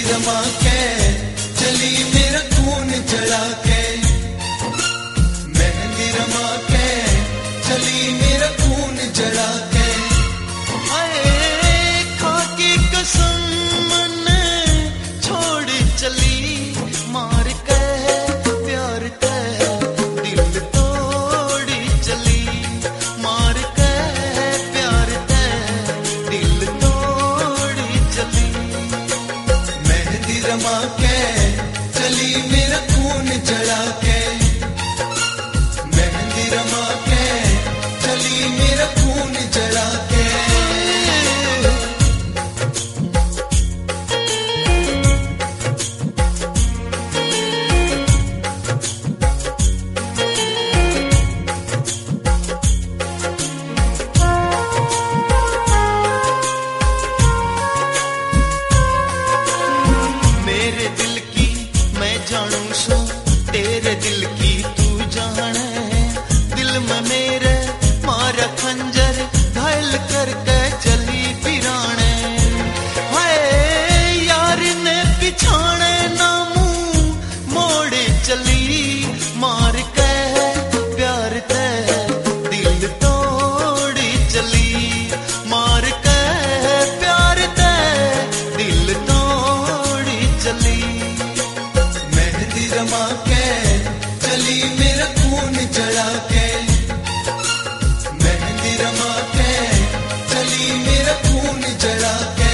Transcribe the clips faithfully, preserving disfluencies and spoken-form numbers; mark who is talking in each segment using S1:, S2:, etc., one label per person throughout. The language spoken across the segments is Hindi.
S1: रमा के चली मेरा खून जला के, मेहंदी रमा के चली मेरा खून जला के।
S2: हाय खाकी कसम मन छोड़ चली, मार के प्यार के दिल तोड़ी चली, मार के प्यार के दिल तोड़ी चली।
S1: मेहंदी रमा के चली मेरा खून जला के, मेहंदी रमा के चली मेरा खून जला के।
S2: मेरे दिल की मैं जानू सो, तेरे दिल की तू जाने, दिल में मेरे मारा खंजर घायल करके चली पिराने। हाय यार ने पिछाने ना मुंह मोड़े चली, मार के प्यार के दिल तोड़ी चली, मार के प्यार के दिल तोड़ी चली।
S1: मेहंदी रमा के चली मेरा खून जला के, मेहंदी रमा के चली मेरा खून जला के।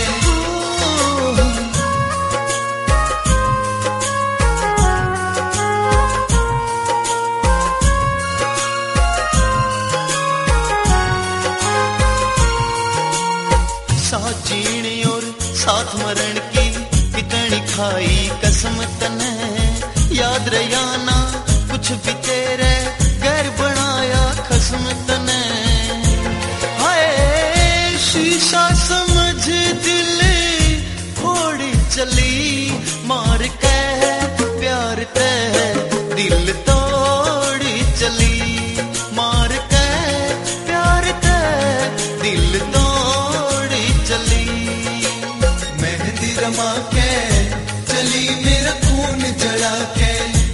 S2: साथ जीने और साथ मरण की कितनी खाई कसम तने, याद रयाना कुछ भी तेरे घर बनाया खसम तने। हाय शीशा समझ दिल फोड़ी चली, मार के प्यार के दिल तोड़ी चली, मार के प्यार के दिल तोड़ी चली।
S1: मेहंदी रमा के चली मेरा खून जला के,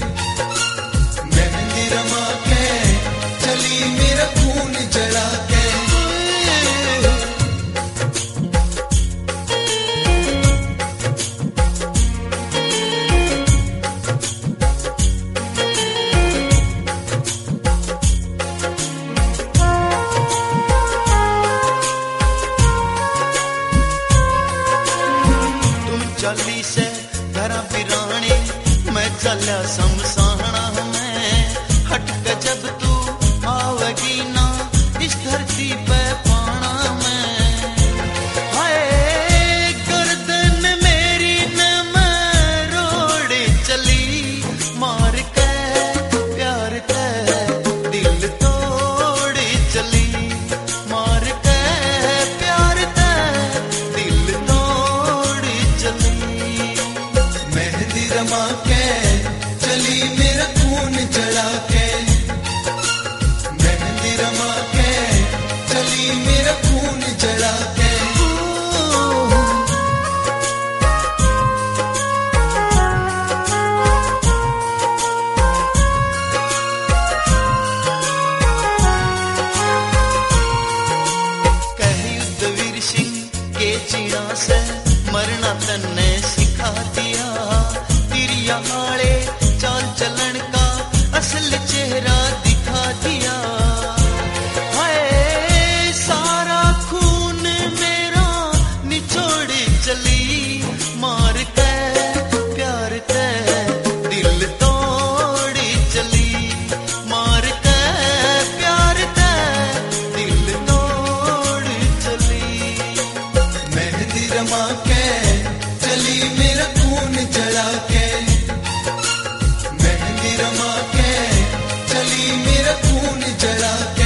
S1: मेहंदी रमा के चली मेरा खून जला के।
S2: तुम चली से धरा पिरानी, मैं चला समसाना में, हट के जब तू आवेगी ना इस धरती पे पाना में। हाय गर्दन मेरी न मैं रोड़े चली, मार के प्यार के दिल तोड़ी चली, मार के प्यार के दिल तोड़ी चली।
S1: मेहंदी रमा के चली मेरा खून जला के, मेहंदी रमा के चली मेरा खून जला के।
S2: कही उद्धवीर सिंह के जीना से मरना तन्ने सिखा दिया, तिरिया हाड़े चाल चलन का असल चेहरा दिखा दिया। हाय सारा खून मेरा निचोड़ चली, मार के प्यार के दिल तोड़ी चली, मार के प्यार के दिल तोड़ी चली।
S1: मेहंदी रमा के चली मेरा खून जला के, मेहंदी रमा के चली मेरा खून जला के।